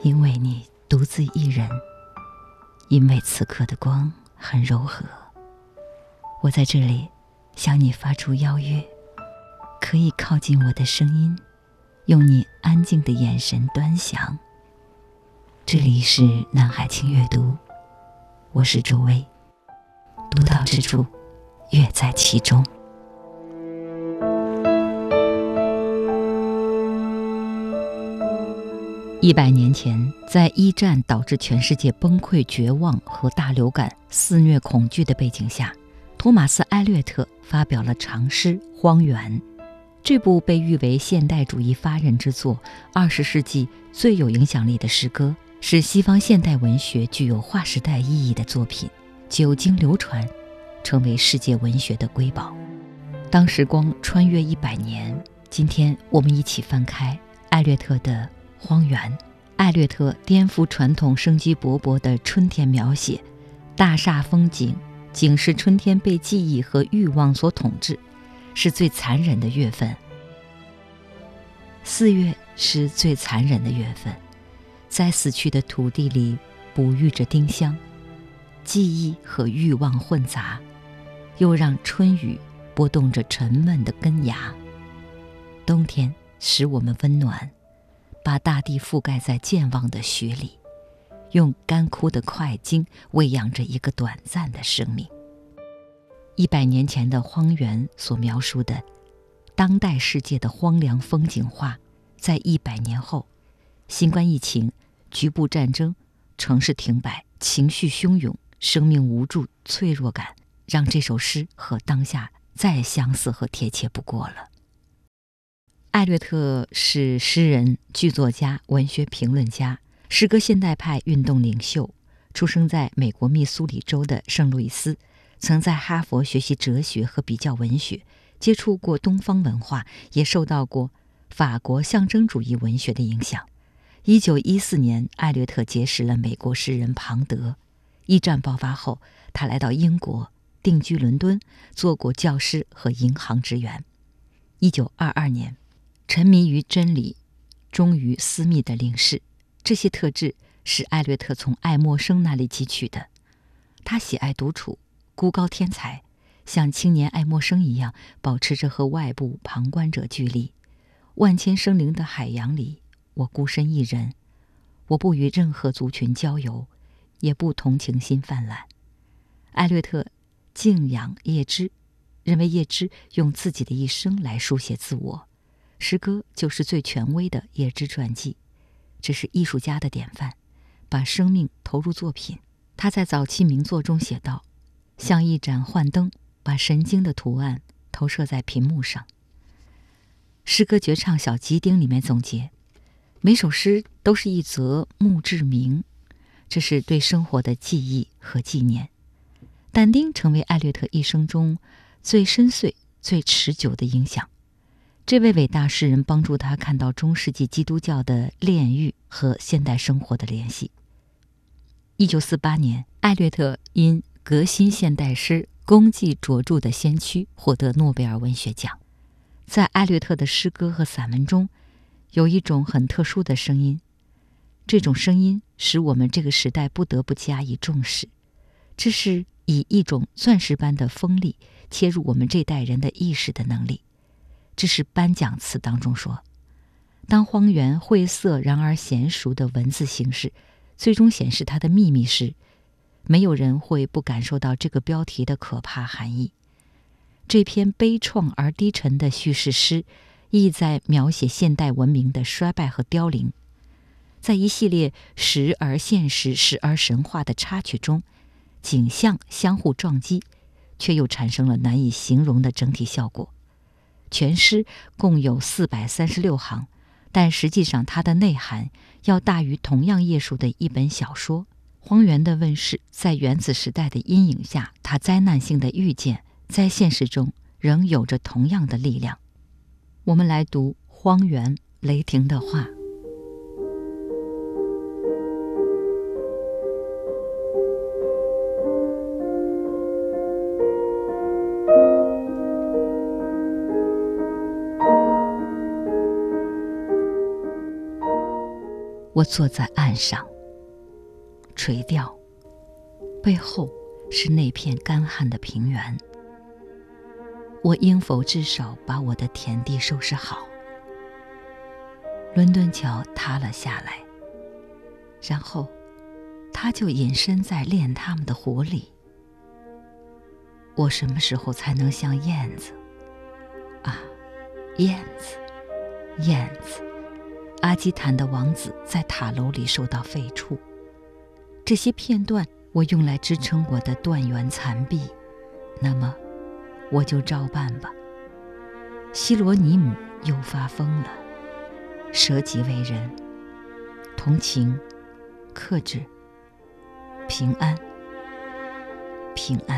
因为你独自一人，因为此刻的光很柔和，我在这里向你发出邀约，可以靠近我的声音，用你安静的眼神端详。这里是南海轻阅读，我是周薇，独到之处，乐在其中。100年前，在一战导致全世界崩溃、绝望和大流感肆虐恐惧的背景下，托马斯·艾略特发表了长诗《荒原》。这部被誉为现代主义发轫之作，20世纪最有影响力的诗歌，是西方现代文学具有划时代意义的作品，久经流传，成为世界文学的瑰宝。当时光穿越100年，今天我们一起翻开艾略特的《荒原》。艾略特颠覆传统生机勃勃的春天描写，大煞风景，警示春天被记忆和欲望所统治，是最残忍的月份。4月是最残忍的月份，在死去的土地里哺育着丁香，记忆和欲望混杂，又让春雨拨动着沉闷的根芽。冬天使我们温暖，把大地覆盖在健忘的雪里，用干枯的快茎喂养着一个短暂的生命。100年前的荒原所描述的当代世界的荒凉风景画，在100年后，新冠疫情、局部战争、城市停摆、情绪汹涌、生命无助、脆弱感，让这首诗和当下再相似和贴切不过了。艾略特是诗人、剧作家、文学评论家，诗歌现代派运动领袖，出生在美国密苏里州的圣路易斯，曾在哈佛学习哲学和比较文学，接触过东方文化，也受到过法国象征主义文学的影响。1914年，艾略特结识了美国诗人庞德。一战爆发后，他来到英国，定居伦敦，做过教师和银行职员。1922年，沉迷于真理，忠于私密的领事，这些特质是艾略特从爱默生那里汲取的。他喜爱独处，孤高天才，像青年爱默生一样，保持着和外部旁观者距离。万千生灵的海洋里，我孤身一人，我不与任何族群交游，也不同情心泛滥。艾略特敬仰叶芝，认为叶芝用自己的一生来书写自我，诗歌就是最权威的叶芝传记，这是艺术家的典范，把生命投入作品。他在早期名作中写道，像一盏幻灯，把神经的图案投射在屏幕上。诗歌绝唱小吉丁里面总结，每首诗都是一则墓志铭，这是对生活的记忆和纪念。但丁成为艾略特一生中最深邃、最持久的影响。这位伟大诗人帮助他看到中世纪基督教的炼狱和现代生活的联系。1948年，艾略特因革新现代诗功绩卓著的先驱获得诺贝尔文学奖。在艾略特的诗歌和散文中，有一种很特殊的声音，这种声音使我们这个时代不得不加以重视。这是以一种钻石般的锋利切入我们这代人的意识的能力。这是颁奖词当中说，当荒原晦涩然而娴熟的文字形式最终显示它的秘密时，没有人会不感受到这个标题的可怕含义。这篇悲怆而低沉的叙事诗意在描写现代文明的衰败和凋零。在一系列时而现实、时而神话的插曲中，景象相互撞击，却又产生了难以形容的整体效果。全诗共有436行，但实际上它的内涵要大于同样页数的一本小说。荒原的问世，在原子时代的阴影下，它灾难性的预见在现实中仍有着同样的力量。我们来读《荒原》雷霆的话。 我坐在岸上，垂钓，背后是那片干旱的平原。我应否至少把我的田地收拾好？伦敦桥塌了下来，然后它就隐身在炼他们的火里。我什么时候才能像燕子啊，燕子，燕子，阿基坦的王子在塔楼里受到废黜，这些片段我用来支撑我的断垣残壁，那么我就照办吧。希罗尼姆又发疯了，舍己为人，同情，克制，平安，平安。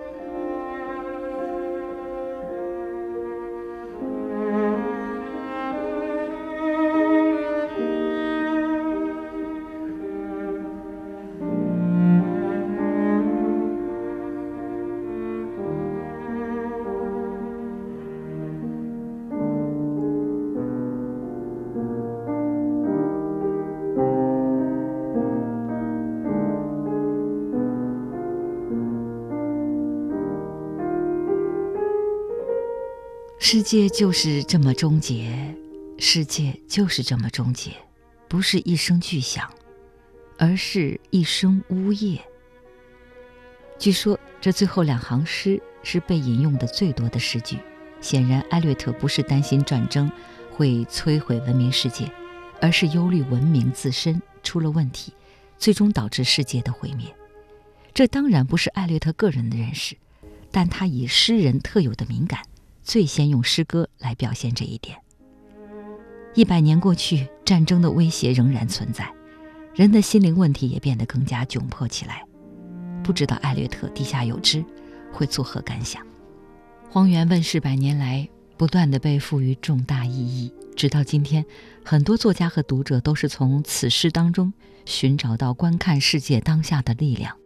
世界就是这么终结，世界就是这么终结，不是一声巨响，而是一声呜咽。据说这最后2行诗是被引用的最多的诗句。显然艾略特不是担心战争会摧毁文明世界，而是忧虑文明自身出了问题，最终导致世界的毁灭。这当然不是艾略特个人的认识，但他以诗人特有的敏感，最先用诗歌来表现这一点。100年过去，战争的威胁仍然存在，人的心灵问题也变得更加窘迫起来。不知道艾略特地下有知会作何感想？荒原问世100年来，不断地被赋予重大意义，直到今天，很多作家和读者都是从此诗当中寻找到观看世界当下的力量。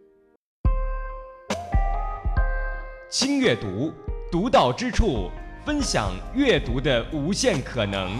轻阅读，独到之处，分享阅读的无限可能。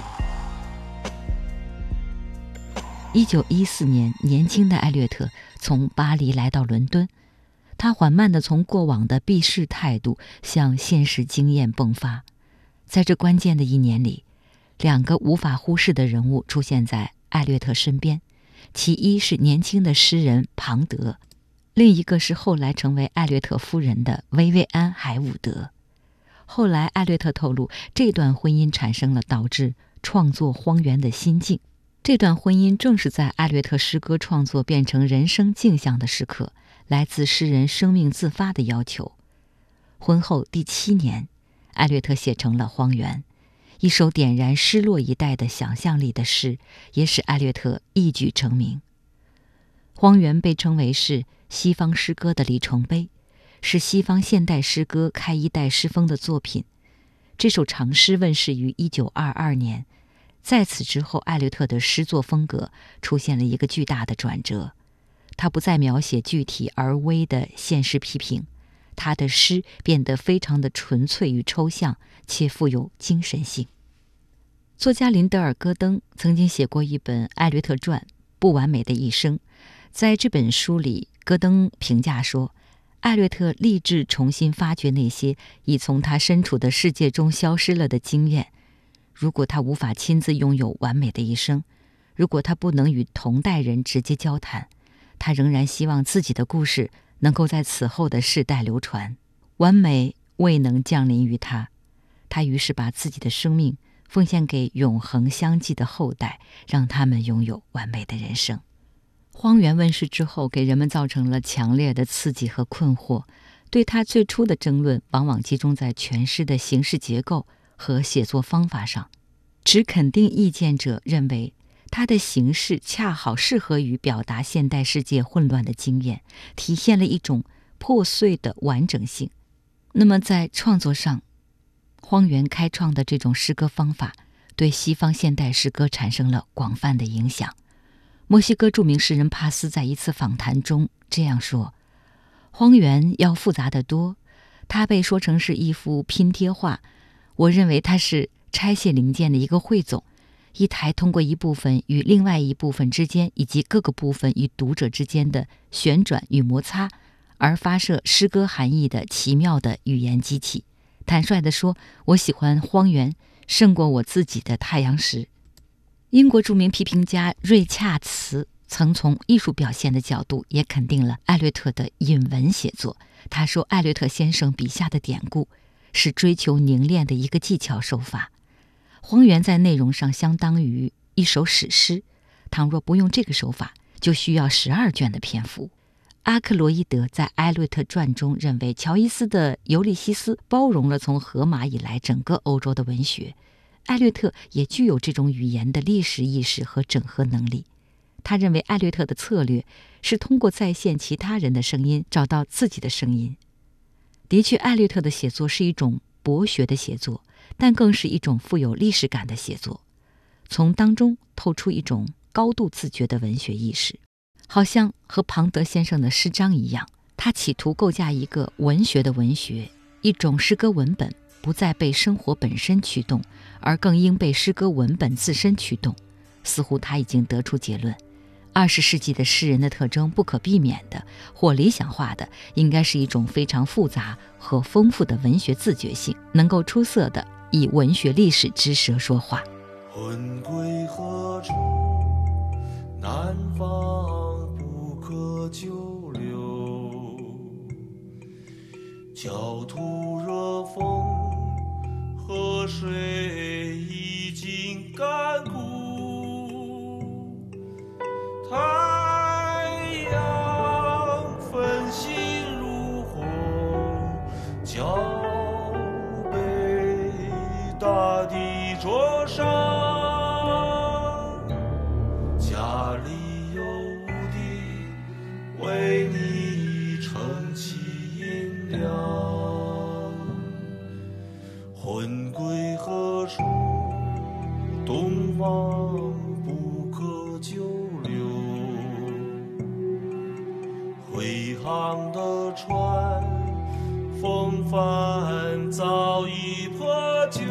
1914年，年轻的艾略特从巴黎来到伦敦，他缓慢地从过往的避世态度向现实经验迸发。在这关键的1年里，2个无法忽视的人物出现在艾略特身边，其一是年轻的诗人庞德，另一个是后来成为艾略特夫人的薇薇安·海伍德。后来艾略特透露，这段婚姻产生了导致创作《荒原》的心境。这段婚姻正是在艾略特诗歌创作变成人生镜像的时刻，来自诗人生命自发的要求。婚后第7年，艾略特写成了《荒原》，一首点燃失落一代的想象力的诗，也使艾略特一举成名。《荒原》被称为是西方诗歌的里程碑，是西方现代诗歌开一代诗风的作品。这首长诗问世于1922年，在此之后，艾略特的诗作风格出现了一个巨大的转折。他不再描写具体而微的现实批评，他的诗变得非常的纯粹与抽象，且富有精神性。作家林德尔·戈登曾经写过一本艾略特传《不完美的一生》。在这本书里，戈登评价说，艾略特立志重新发掘那些已从他身处的世界中消失了的经验。如果他无法亲自拥有完美的一生，如果他不能与同代人直接交谈，他仍然希望自己的故事能够在此后的世代流传。完美未能降临于他，他于是把自己的生命奉献给永恒相继的后代，让他们拥有完美的人生。荒原问世之后，给人们造成了强烈的刺激和困惑。对他最初的争论往往集中在全诗的形式结构和写作方法上。持肯定意见者认为，他的形式恰好适合于表达现代世界混乱的经验，体现了一种破碎的完整性。那么在创作上，荒原开创的这种诗歌方法对西方现代诗歌产生了广泛的影响。墨西哥著名诗人帕斯在一次访谈中这样说，荒原要复杂得多，它被说成是一幅拼贴画，我认为它是拆卸零件的一个汇总， 一台通过一部分与另外一部分之间以及各个部分与读者之间的旋转与摩擦而发射诗歌含义的奇妙的语言机器。坦率地说，我喜欢荒原胜过我自己的太阳石。英国著名批评家瑞恰茨曾从艺术表现的角度也肯定了艾略特的引文写作。他说，艾略特先生笔下的典故是追求凝练的一个技巧手法。荒原在内容上相当于一首史诗，倘若不用这个手法，就需要12卷的篇幅。阿克罗伊德在艾略特传中认为，乔伊斯的《尤利西斯》包容了从荷马以来整个欧洲的文学。艾略特也具有这种语言的历史意识和整合能力。他认为艾略特的策略是通过再现其他人的声音，找到自己的声音。的确，艾略特的写作是一种博学的写作，但更是一种富有历史感的写作，从当中透出一种高度自觉的文学意识。好像和庞德先生的诗章一样，他企图构架一个文学的文学，一种诗歌文本不再被生活本身驱动，而更应被诗歌文本自身驱动。似乎他已经得出结论，20世纪的诗人的特征不可避免的或理想化的，应该是一种非常复杂和丰富的文学自觉性，能够出色的以文学历史之舌说话。 魂归何处？南方不可久留。焦土热风，河水已经干枯。太阳焚心如火，脚被大地灼伤。家里有无敌，为你撑起银两。魂归何处？东方不可久留。回航的船，风帆早已破旧。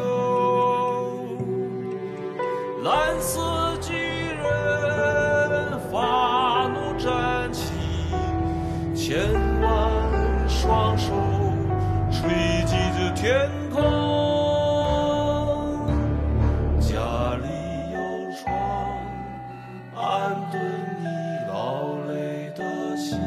蓝色巨人发怒站起，千万双手吹击着天空。家里有床，安顿你劳累的心。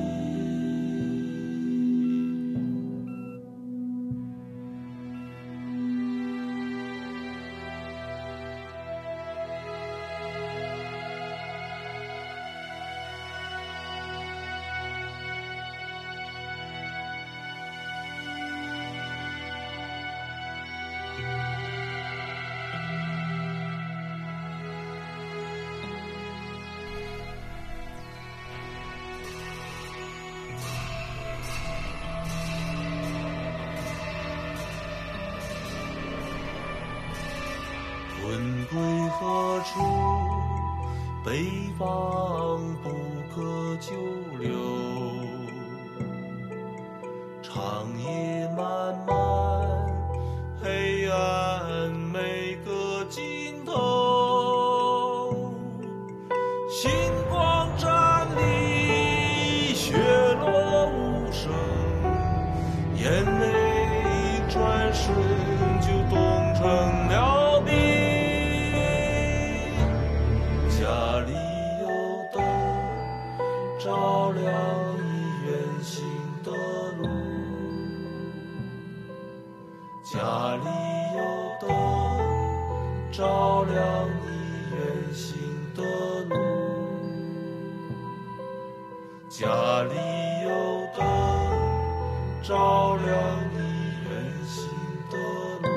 魂归何处？北方不可久留。长夜漫漫，黑暗每个尽头。星光站立，雪落无声，眼泪转瞬就冻成了冰。家里有灯，照亮你远行的路。家里有灯，照亮你远行的路。家里有灯，照亮你远行的路。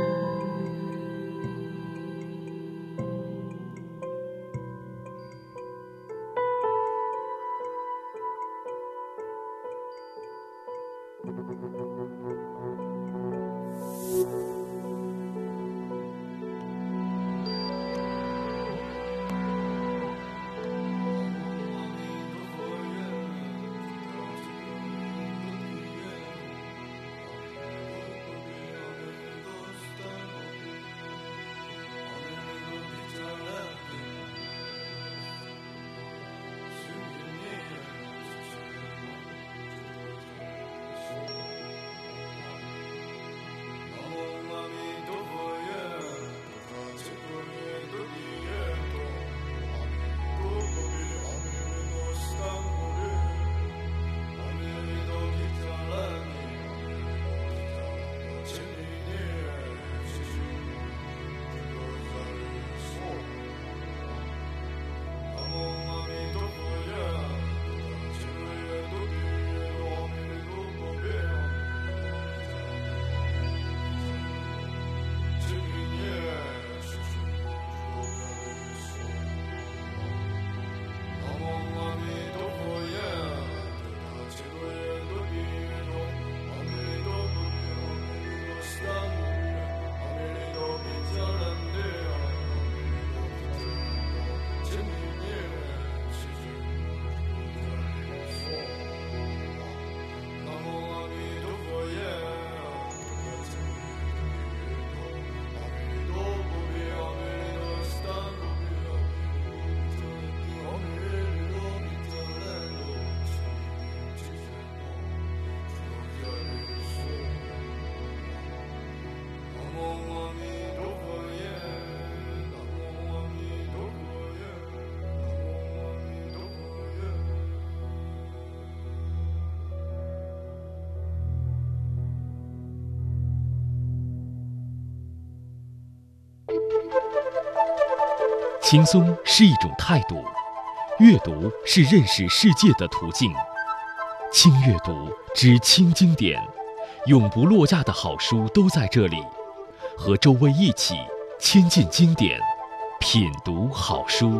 轻松是一种态度，阅读是认识世界的途径。轻阅读之轻经典，永不落架的好书都在这里，和周薇一起亲近经典，品读好书。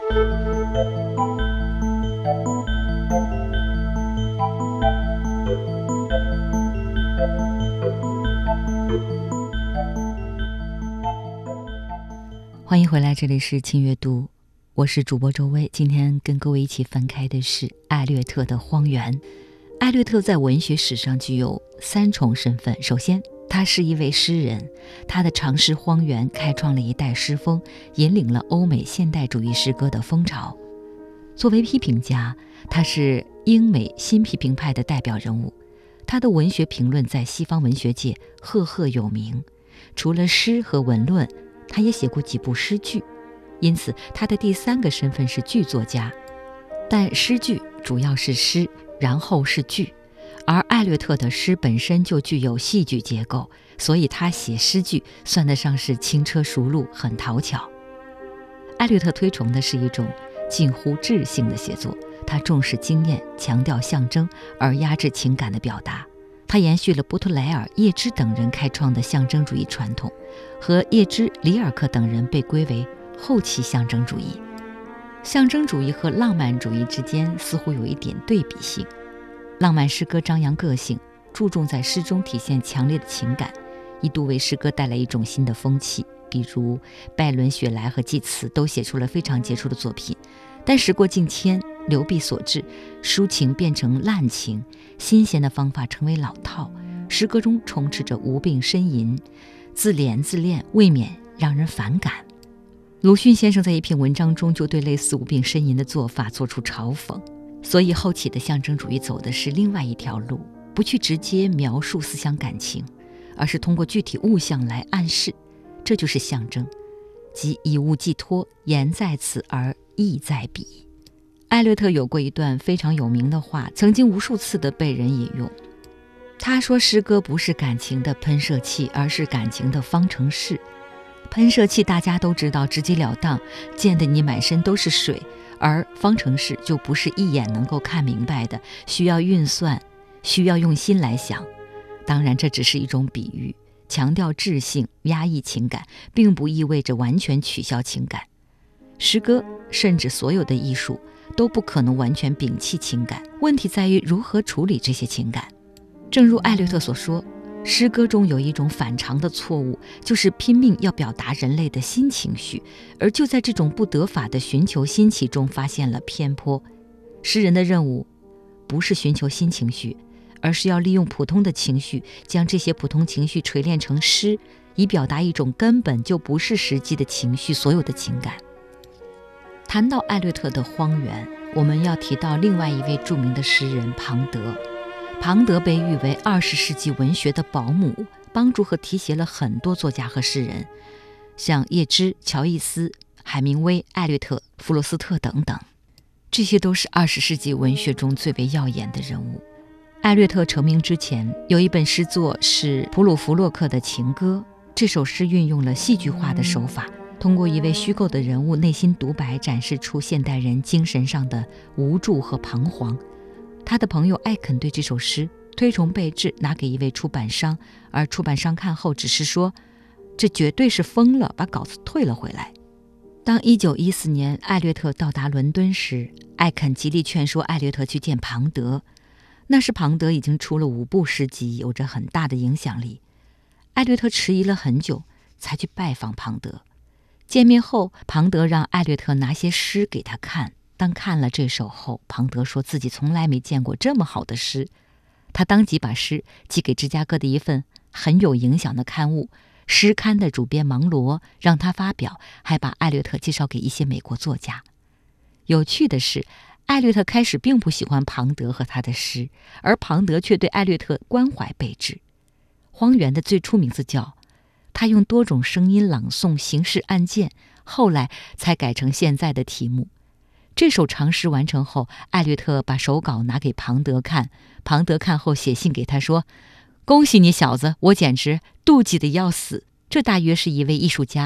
欢迎回来，这里是轻阅读，我是主播周薇。今天跟各位一起翻开的是艾略特的《荒原》。艾略特在文学史上具有3重身份。首先，他是一位诗人，他的长诗《荒原》开创了一代诗风，引领了欧美现代主义诗歌的风潮。作为批评家，他是英美新批评派的代表人物，他的文学评论在西方文学界赫赫有名。除了诗和文论，他也写过几部诗剧，因此他的第3个身份是剧作家。但诗剧主要是诗，然后是剧，而艾略特的诗本身就具有戏剧结构，所以他写诗剧算得上是轻车熟路，很讨巧。艾略特推崇的是一种近乎智性的写作，他重视经验，强调象征，而压制情感的表达。他延续了波特莱尔、叶芝等人开创的象征主义传统，和叶芝、里尔克等人被归为后期象征主义。象征主义和浪漫主义之间似乎有一点对比性。浪漫诗歌张扬个性，注重在诗中体现强烈的情感，一度为诗歌带来一种新的风气，比如拜伦、雪莱和济慈都写出了非常杰出的作品。但时过境迁，流弊所致，抒情变成滥情，新鲜的方法成为老套，诗歌中充斥着无病呻吟，自怜自恋，未免让人反感。鲁迅先生在一篇文章中就对类似无病呻吟的做法做出嘲讽，所以后期的象征主义走的是另外一条路，不去直接描述思想感情，而是通过具体物象来暗示，这就是象征，即以物寄托，言在此而意在彼。艾略特有过一段非常有名的话，曾经无数次的被人引用。他说，诗歌不是感情的喷射器，而是感情的方程式。喷射器大家都知道，直截了当，溅得你满身都是水，而方程式就不是一眼能够看明白的，需要运算，需要用心来想。当然这只是一种比喻，强调智性，压抑情感，并不意味着完全取消情感。诗歌甚至所有的艺术都不可能完全摒弃情感，问题在于如何处理这些情感。正如艾略特所说，诗歌中有一种反常的错误，就是拼命要表达人类的新情绪，而就在这种不得法的寻求新奇中发现了偏颇。诗人的任务不是寻求新情绪，而是要利用普通的情绪，将这些普通情绪锤炼成诗，以表达一种根本就不是实际的情绪，所有的情感。谈到艾略特的《荒原》，我们要提到另外一位著名的诗人庞德。庞德被誉为20世纪文学的保姆，帮助和提携了很多作家和诗人，像叶芝、乔伊斯、海明威、艾略特、弗罗斯特等等，这些都是20世纪文学中最为耀眼的人物。艾略特成名之前，有一本诗作是普鲁弗洛克的情歌，这首诗运用了戏剧化的手法，通过一位虚构的人物内心独白，展示出现代人精神上的无助和彷徨。他的朋友艾肯对这首诗推崇备至，拿给一位出版商，而出版商看后只是说，这绝对是疯了，把稿子退了回来。当1914年艾略特到达伦敦时，艾肯极力劝说艾略特去见庞德。那时庞德已经出了5部诗集，有着很大的影响力。艾略特迟疑了很久，才去拜访庞德。见面后，庞德让艾略特拿些诗给他看。当看了这首后，庞德说自己从来没见过这么好的诗。他当即把诗寄给芝加哥的一份很有影响的刊物，诗刊的主编芒罗让他发表，还把艾略特介绍给一些美国作家。有趣的是，艾略特开始并不喜欢庞德和他的诗，而庞德却对艾略特关怀备至。荒原的最初名字叫，他用多种声音朗诵刑事案件，后来才改成现在的题目。这首长诗完成后，艾略特把手稿拿给庞德看，庞德看后写信给他说，恭喜你小子，我简直妒忌得要死。这大约是一位艺术家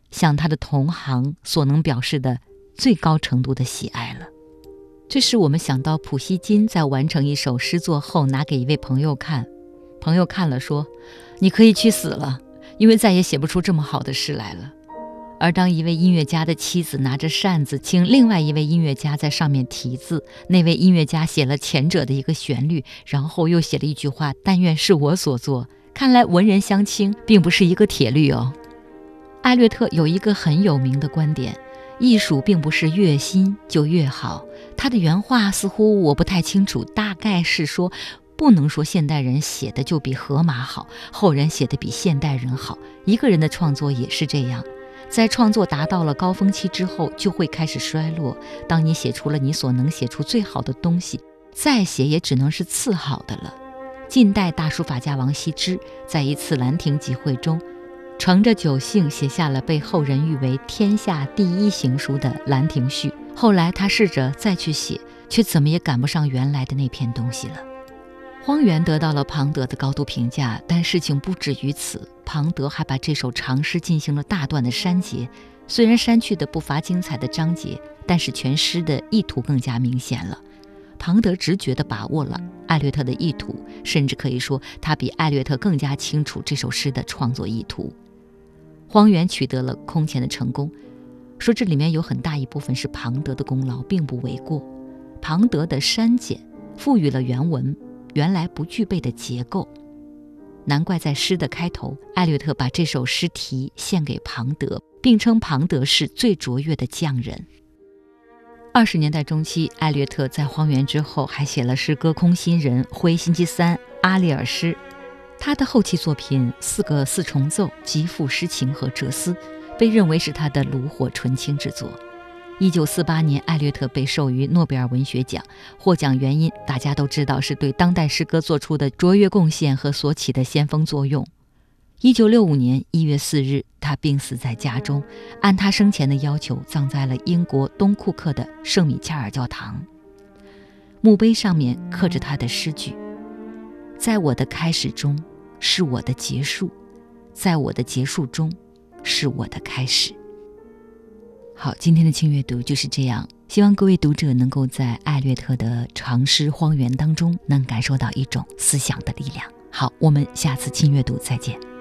向他的同行所能表示的最高程度的喜爱了。这使我们想到普希金在完成一首诗作后拿给一位朋友看，朋友看了说，你可以去死了，因为再也写不出这么好的诗来了。而当一位音乐家的妻子拿着扇子请另外一位音乐家在上面题字，那位音乐家写了前者的一个旋律，然后又写了一句话，但愿是我所作。看来文人相轻并不是一个铁律哦。艾略特有一个很有名的观点，艺术并不是越新就越好。他的原话似乎我不太清楚，大概是说，不能说现代人写的就比荷马好，后人写的比现代人好。一个人的创作也是这样，在创作达到了高峰期之后，就会开始衰落。当你写出了你所能写出最好的东西，再写也只能是次好的了。近代大书法家王羲之在一次兰亭集会中，乘着酒兴写下了被后人誉为天下第一行书的《兰亭序》。后来他试着再去写，却怎么也赶不上原来的那篇东西了。荒原得到了庞德的高度评价，但事情不止于此，庞德还把这首长诗进行了大段的删节，虽然删去的不乏精彩的章节，但是全诗的意图更加明显了。庞德直觉地把握了艾略特的意图，甚至可以说他比艾略特更加清楚这首诗的创作意图。荒原取得了空前的成功，说这里面有很大一部分是庞德的功劳，并不为过。庞德的删减赋予了原文原来不具备的结构，难怪在诗的开头，艾略特把这首诗题献给庞德，并称庞德是最卓越的匠人。20年代中期，艾略特在荒原之后还写了诗歌《空心人》《灰星期三》《阿里尔诗》。他的后期作品4个4重奏极富诗情和哲思，被认为是他的炉火纯青之作。1948年，艾略特被授予诺贝尔文学奖，获奖原因大家都知道，是对当代诗歌做出的卓越贡献和所起的先锋作用。1965年1月4日，他病死在家中，按他生前的要求葬在了英国东库克的圣米切尔教堂。墓碑上面刻着他的诗句：在我的开始中是我的结束，在我的结束中是我的开始。好，今天的轻阅读就是这样，希望各位读者能够在艾略特的长诗《荒原》当中能感受到一种思想的力量。好，我们下次轻阅读再见。